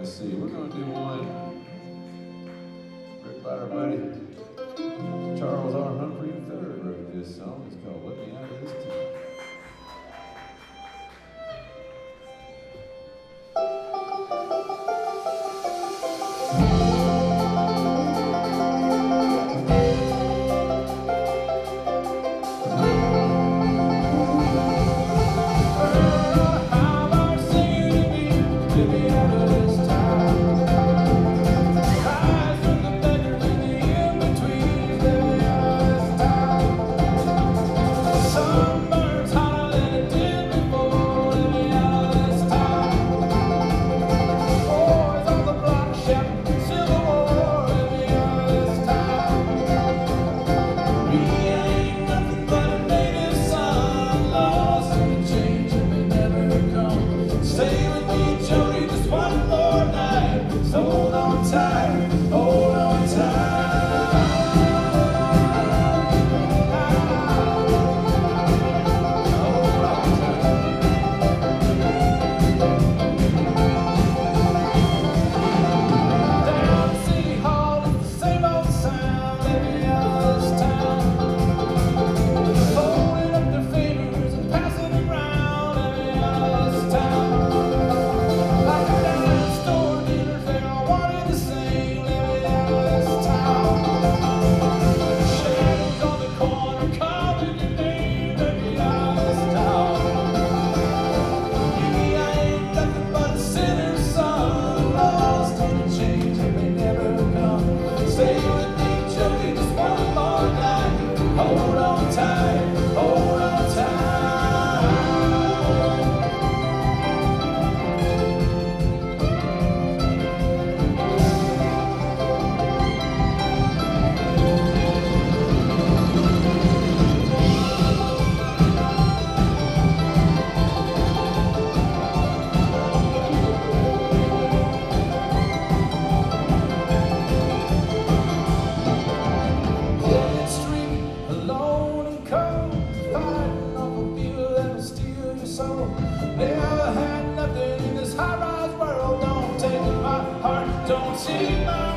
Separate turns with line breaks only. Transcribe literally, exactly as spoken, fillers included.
Let's see, we're going to do one written by our buddy Charles R. Humphrey the third wrote this song. It's called Let Me Out of This Town.
Never had nothing in this high-rise world. Don't take my heart, don't see my